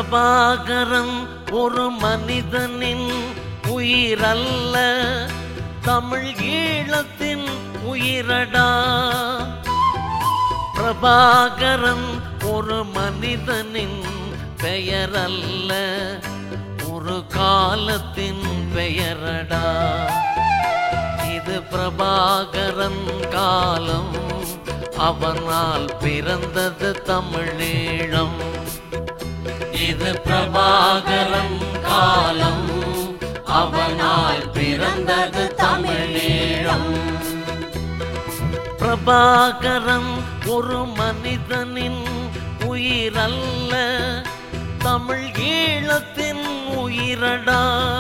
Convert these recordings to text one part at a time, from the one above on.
பிரபாகரன் ஒரு மனிதனின் உயிரல்ல, தமிழ் ஈழத்தின் உயிரடா. பிரபாகரன் ஒரு மனிதனின் பெயரல்ல, ஒரு காலத்தின் பெயரடா. இது பிரபாகரன் காலம், அவனால் பிறந்தது தமிழீழம். இது பிரபாகரன் காலம், அவனால் பிறந்தது தமிழீழம். பிரபாகரன் ஒரு மனிதனின் உயிரல்ல, தமிழ் ஈழத்தின் உயிரடா.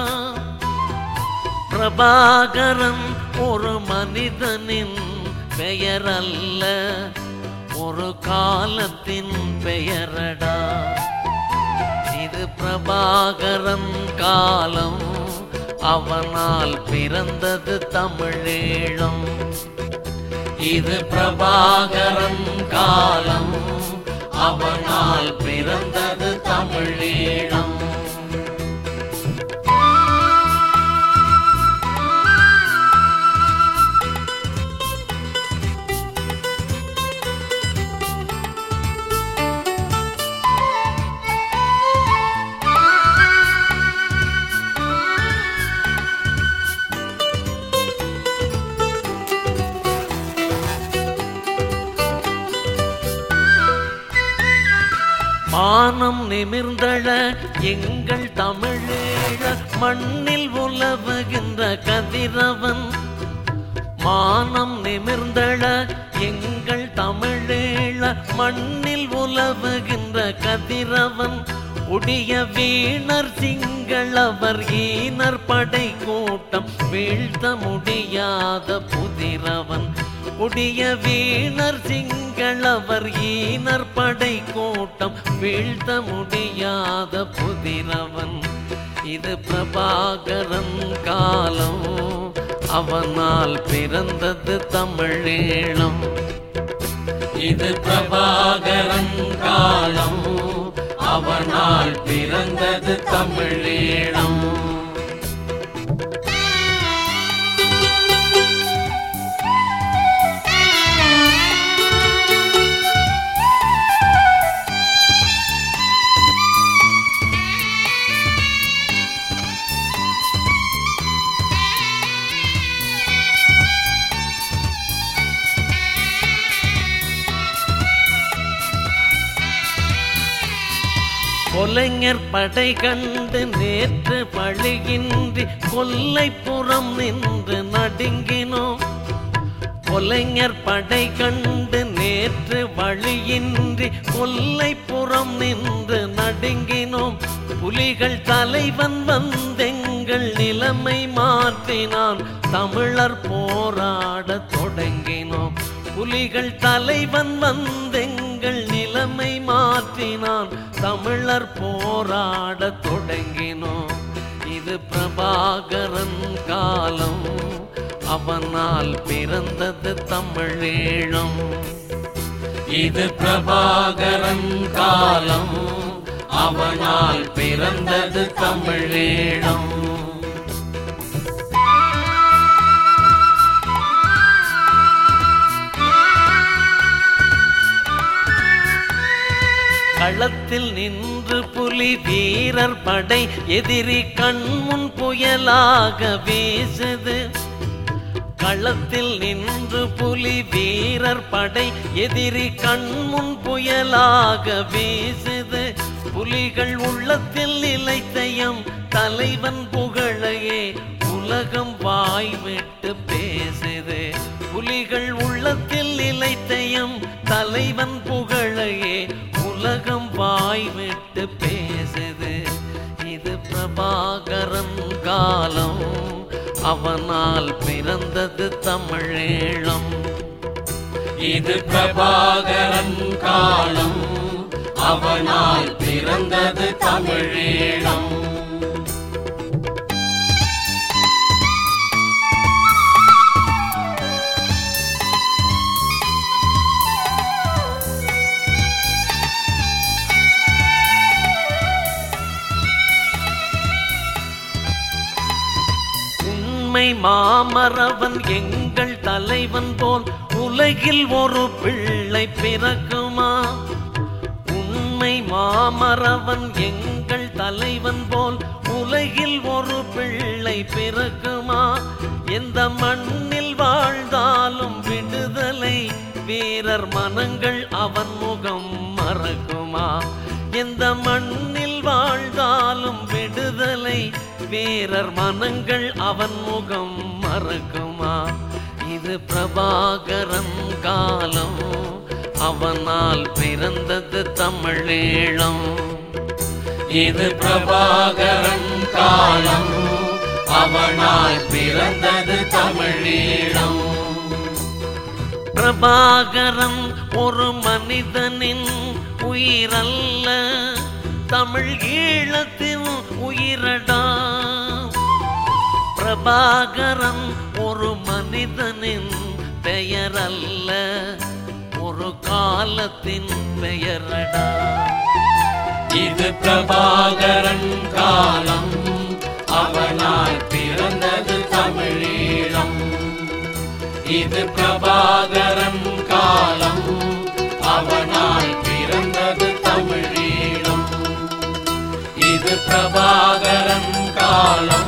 பிரபாகரன் ஒரு மனிதனின் பெயரல்ல, ஒரு காலத்தின் பெயரடா. இது பிரபாகரன் காலம், அவனால் பிறந்தது தமிழீழம். இது பிரபாகரன் காலம், அவனால் பிறந்தது தமிழீழம். மானம் நிமிர்ந்தழ எங்கள் தமிழீழ மண்ணில் உலவுகின்ற கதிரவன். மானம் நிமிர்ந்தழ எங்கள் தமிழீழ மண்ணில் உலவுகின்ற கதிரவன். உடைய வீணர் சிங்களவர் ஈனர் படை கூட்டம் வீழ்த்த முடியாத புதிரவன். உடைய வீணர் சிங்களவர் ஈனர் படை கூட்டம் வீழ்த்த முடியாத புதிரவன். இது பிரபாகரன் காலம், அவனால் பிறந்தது தமிழீழம். இது பிரபாகரன் காலம், அவனால் பிறந்தது தமிழீழம். கொலைஞர் படை கண்டு நேற்று பழியின்றி கொல்லைப்புறம் நின்று நடுங்கினோம். கொலைஞர் படை கண்டு நேற்று வழியின்றி கொல்லைப்புறம் நின்று நடுங்கினோம். புலிகள் தலைவன் வந்தெங்கள் நிலைமை மாற்றினான், தமிழர் போராட தொடங்கினோம். புலிகள் தலைவன் வந்தெங்கள் நிலைமை மாற்றினான், தமிழர் போராட தொடங்கினோம். இது பிரபாகரன் காலம், அவனால் பிறந்தது தமிழீழம். இது பிரபாகரன் காலம், அவனால் பிறந்தது தமிழீழம். களத்தில் நின்று புலி வீரர் படை எதிரி கண்முன் புயலாக வீசுது. களத்தில் நின்று புலி வீரர் படை எதிரி கண்முன் புயலாக வீசுது. புலிகள் உள்ளத்தில் நிலைத்தயம் தலைவன் புகழையே உலகம் வாய்விட்டு பேசுது. புலிகள் உள்ளத்தில் நிலைத்தயம் தலைவன் புகழையே உலகம் வாய்விட்டு பேசுது. இது பிரபாகரன் காலம், அவனால் பிறந்தது தமிழீழம். இது பிரபாகரன் காலம், அவனால் பிறந்தது தமிழீழம். மாமரவன் எங்கள் தலைவன் போல் உலகில் ஒரு பிள்ளை பிறக்குமா? உண்மை மாமரவன் எங்கள் தலைவன் போல் உலகில் ஒரு பிள்ளை பிறக்குமா? எந்த மண்ணில் வாழ்ந்தாலும் விடுதலை வீரர் மனங்கள் அவன் முகம் மறக்குமா? எந்த மண்ணில் வாழ்ந்தாலும் விடுதலை வீரர் மனங்கள் அவன் முகம் மறக்குமா? இது பிரபாகரன் காலம், அவனால் பிறந்தது தமிழீழம். இது பிரபாகரன் காலம், அவனால் பிறந்தது தமிழீழம். பிரபாகரன் ஒரு மனிதனின் உயிரல்ல, தமிழ் ஈழத்தின் உயிரடா. பிரபாகரன் ஒரு மனிதனின் பெயரல்ல, ஒரு காலத்தின் பெயரடா. இது பிரபாகரன் காலம், அவனால் பிறந்தது தமிழீழம். இது பிரபாகரன் காலம், அவனால் பிறந்தது தமிழீழம். இது பிரபாகரன் காலம்,